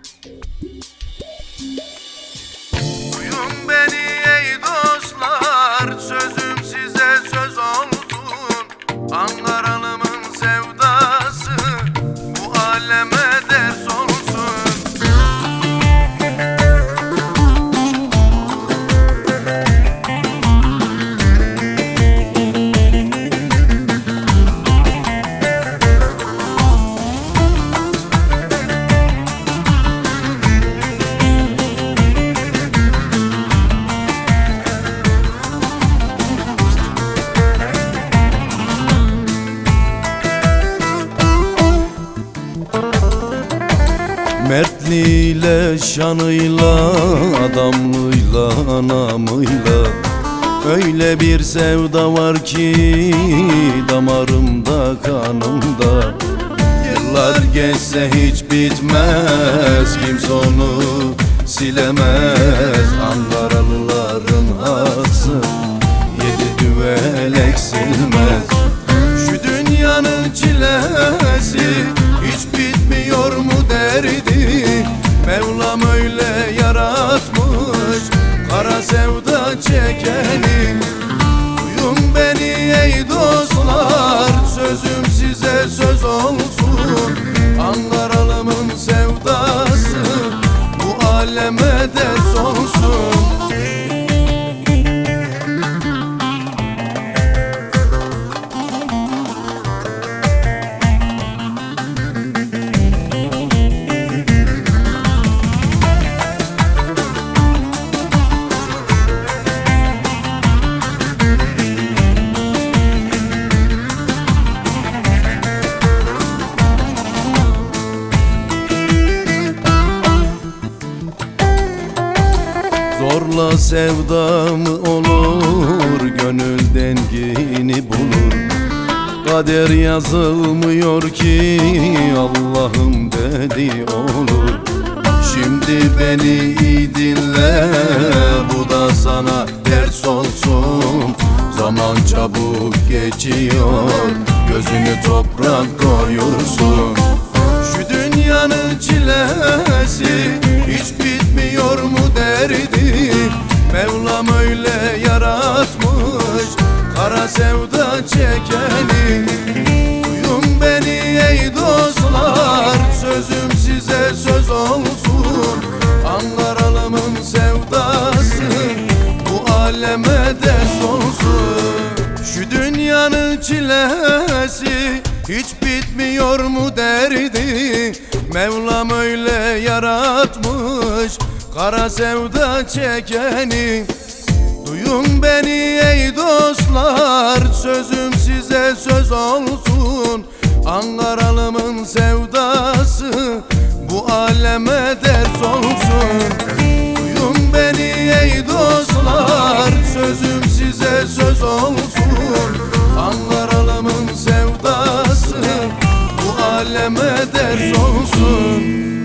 Duyun beni ey dostlar, sözüm size söz olsun. Ankaralımın sevdası bu aleme ders olsun. Mertliğiyle, şanıyla, adamlığıyla, namıyla öyle bir sevda var ki damarımda, kanımda. Yıllar geçse hiç bitmez, kimse onu silemez. Ankaralıların hası yedi düvel eksilmez. Şu dünyanın çilesi hiç bitmiyor mu derdi, Mevlam öyle yaratmış kara sevda çekeni. Duyun beni ey dostlar, sözüm size söz olsun. Ankaralımın sevdası bu aleme ders olsun. Zorla sevdamı olur, gönül dengini bulur. Kader yazılmıyor ki Allah'ım dedi olur. Şimdi beni iyi dinle, bu da sana ders olsun. Zaman çabuk geçiyor, gözünü toprak koyursun. Şu dünyanın çilesi hiç bitmiyor mu derdi, Mevlam öyle yaratmış kara sevda çekeni. Duyun beni ey dostlar, sözüm size söz olsun. Ankaralımın sevdası bu aleme ders olsun. Şu dünyanın çilesi hiç bitmiyor mu derdi, Mevlam öyle yaratmış kara sevda çekeni. Duyun beni ey dostlar, sözüm size söz olsun. Ankaralımın sevdası bu aleme ders olsun. Duyun beni ey dostlar, sözüm size söz olsun. Ankaralımın sevdası bu aleme ders olsun.